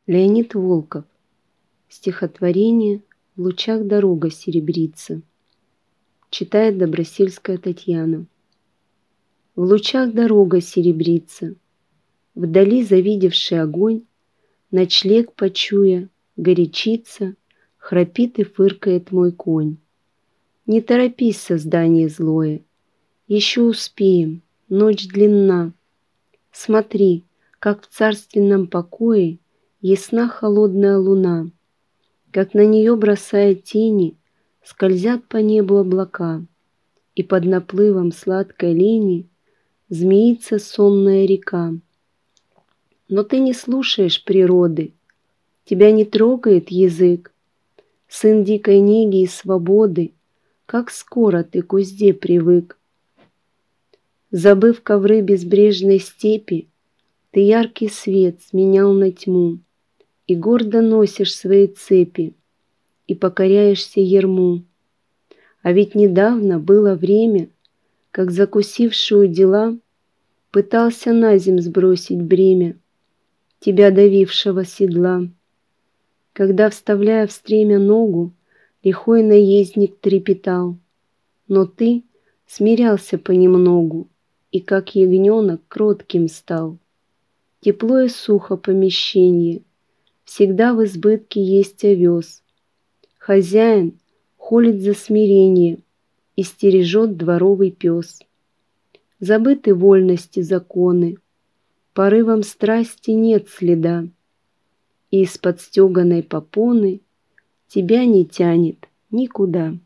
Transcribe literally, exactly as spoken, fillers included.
Леонид Волков. Стихотворение «В лучах дорога серебрится». Читает Добросельская Татьяна. В лучах дорога серебрится, вдали завидевший огонь, ночлег почуя, горячится, храпит и фыркает мой конь. Не торопись, создание злое, еще успеем, ночь длинна. Смотри, как в царственном покое ясна холодная луна, как на нее бросая тени, скользят по небу облака, и под наплывом сладкой лени змеится сонная река. Но ты не слушаешь природы, тебя не трогает язык, сын дикой неги и свободы, как скоро ты к узде привык. Забыв ковры безбрежной степи, ты яркий свет сменял на тьму, и гордо носишь свои цепи, и покоряешься ярму. А ведь недавно было время, как закусившую дела пытался на земь сбросить бремя тебя давившего седла. Когда, вставляя в стремя ногу, лихой наездник трепетал, но ты смирялся понемногу и, как ягненок, кротким стал. Тепло и сухо помещение, всегда в избытке есть овес. Хозяин холит за смирение и стережет дворовый пес. Забыты вольности законы, порывом страсти нет следа, и из-под стеганой попоны тебя не тянет никуда.